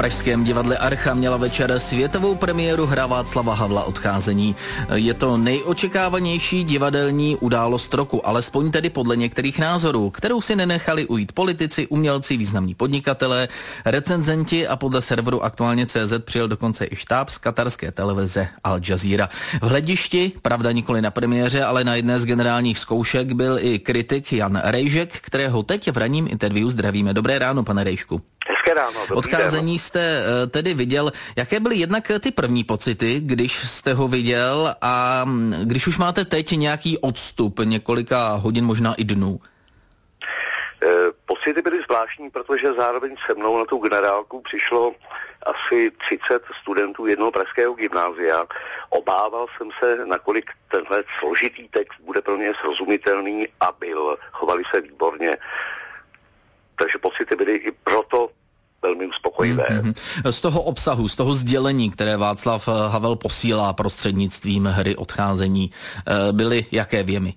pražském divadle Archa měla večer světovou premiéru hra Václava Havla Odcházení. Je to nejočekávanější divadelní událost roku, alespoň tedy podle některých názorů, kterou si nenechali ujít politici, umělci, významní podnikatelé, recenzenti a podle serveru Aktuálně.cz přijel dokonce i štáb z katarské televize Al Jazeera. V hledišti, pravda nikoli na premiéře, ale na jedné z generálních zkoušek byl i kritik Jan Rejžek, kterého teď v ranním interview zdravíme. Dobré ráno, pane Rejšku. Hezké ráno. Odcházení jste tedy viděl. Jaké byly jednak ty první pocity, když jste ho viděl a když už máte teď nějaký odstup několika hodin, možná i dnů? Pocity byly zvláštní, protože zároveň se mnou na tu generálku přišlo asi 30 studentů jednoho pražského gymnázia. Obával jsem se, nakolik tenhle složitý text bude pro mě srozumitelný, a byl. Chovali se výborně. Takže pocity byly i proto velmi uspokojivé. Z toho obsahu, z toho sdělení, které Václav Havel posílá prostřednictvím hry Odcházení, byly jaké věmy?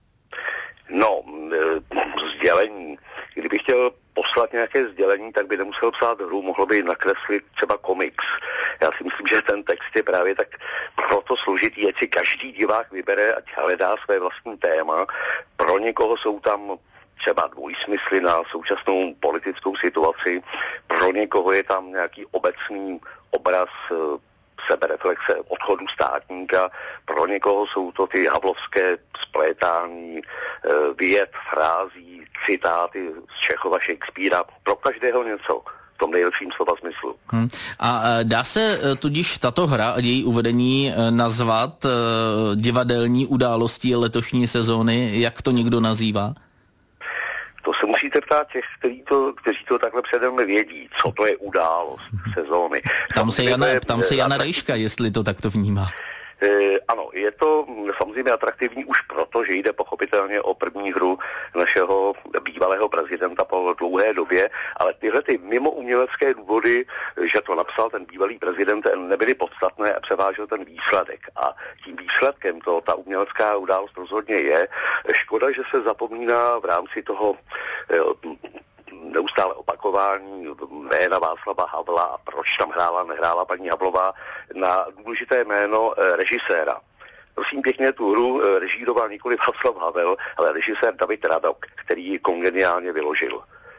No, sdělení. Kdybych chtěl poslat nějaké sdělení, tak by nemusel psát hru, mohlo by nakreslit třeba komiks. Já si myslím, že ten text je právě tak proto složitý, ať si každý divák vybere, ať hledá své vlastní téma. Pro někoho jsou tam třeba dvojsmysly na současnou politickou situaci, pro někoho je tam nějaký obecný obraz sebereflexe odchodu státníka, pro někoho jsou to ty havlovské splétání vět, frází, citáty z Čechova, Shakespearea, pro každého něco v tom nejlepším slova smyslu. A dá se tudíž tato hra a její uvedení nazvat divadelní událostí letošní sezóny, jak to někdo nazývá? To se musíte ptát těch, kteří to takhle předem vědí, co to je událost sezóny. Tam se Jana Rejška, jestli to takto vnímá. Ano, je to samozřejmě atraktivní už proto, že jde pochopitelně o první hru našeho bývalého prezidenta po dlouhé době, ale tyhle ty mimo umělecké důvody, že to napsal ten bývalý prezident, nebyly podstatné a převážil ten výsledek. A tím výsledkem ta umělecká událost rozhodně je. Škoda, že se zapomíná v rámci toho neustále opakování jména Václava Havla a proč tam nehrála paní Havlová, na důležité jméno režiséra. Prosím pěkně, tu hru režíroval nikoli Václav Havel, ale režisér David Radok, který ji kongeniálně vyložil.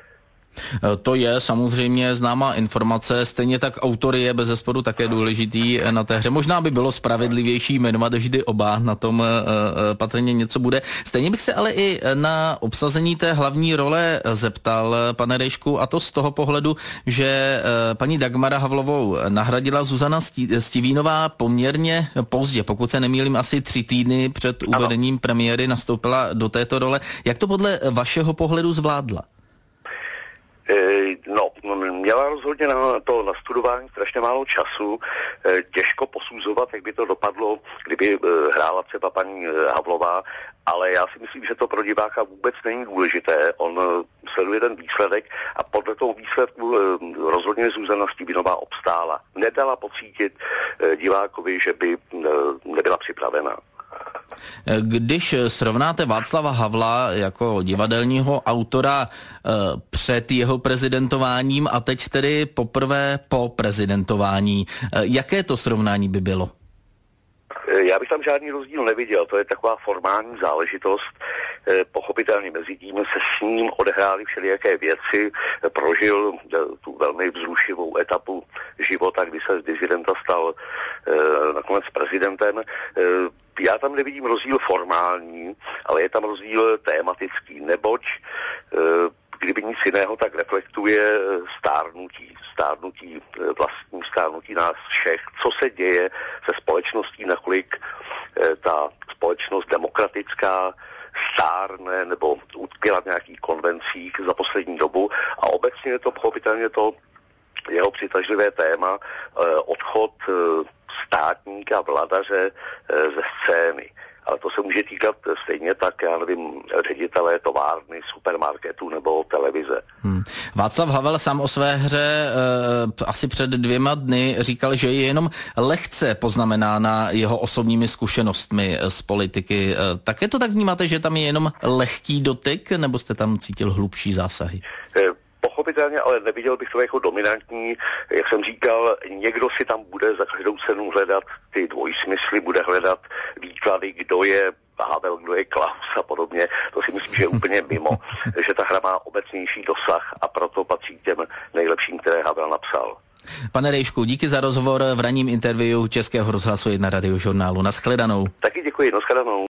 To je samozřejmě známá informace, stejně tak autor je bezesporu také důležitý na té hře. Možná by bylo spravedlivější jmenovat vždy oba, na tom patrně něco bude. Stejně bych se ale i na obsazení té hlavní role zeptal, pane Rejšku, a to z toho pohledu, že paní Dagmara Havlovou nahradila Zuzana Stivínová poměrně pozdě, pokud se nemýlím, asi 3 týdny před uvedením premiéry nastoupila do této role. Jak to podle vašeho pohledu zvládla? Měla rozhodně na to nastudování strašně málo času, těžko posuzovat, jak by to dopadlo, kdyby hrála třeba paní Havlová, ale já si myslím, že to pro diváka vůbec není důležité. On sleduje ten výsledek a podle toho výsledku rozhodně Zuzana Stivínová obstála. Nedala pocítit divákovi, že by nebyla připravená. Když srovnáte Václava Havla jako divadelního autora před jeho prezidentováním a teď tedy poprvé po prezidentování, jaké to srovnání by bylo? Já bych tam žádný rozdíl neviděl, to je taková formální záležitost. Pochopitelně mezi tím se s ním odehrály všelijaké věci, prožil tu velmi vzrušivou etapu života, kdy se z disidenta stal nakonec prezidentem. Já tam nevidím rozdíl formální, ale je tam rozdíl tématický, neboť kdyby nic jiného, tak reflektuje vlastní stárnutí nás všech, co se děje se společností, nakolik ta společnost demokratická stárne nebo utkvěla v nějakých konvencích za poslední dobu, a obecně je to pochopitelně to jeho přitažlivé téma, odchod státníka, vladaře ze scény. Ale to se může týkat stejně tak, já nevím, ředitelé továrny, supermarketu nebo televize. Václav Havel sám o své hře asi před 2 dny říkal, že je jenom lehce poznamenána jeho osobními zkušenostmi z politiky. Také to tak vnímáte, že tam je jenom lehký dotyk, nebo jste tam cítil hlubší zásahy? pochopitelně, ale neviděl bych to jako dominantní. Jak jsem říkal, někdo si tam bude za každou cenu hledat ty dvojsmysly, bude hledat výklady, kdo je Havel, kdo je Klaus a podobně. To si myslím, že je úplně mimo, že ta hra má obecnější dosah a proto patří těm nejlepším, které Havel napsal. Pane Rejšku, díky za rozhovor v ranním interview Českého rozhlasu 1 radiožurnálu. Naschledanou. Taky děkuji, naschledanou.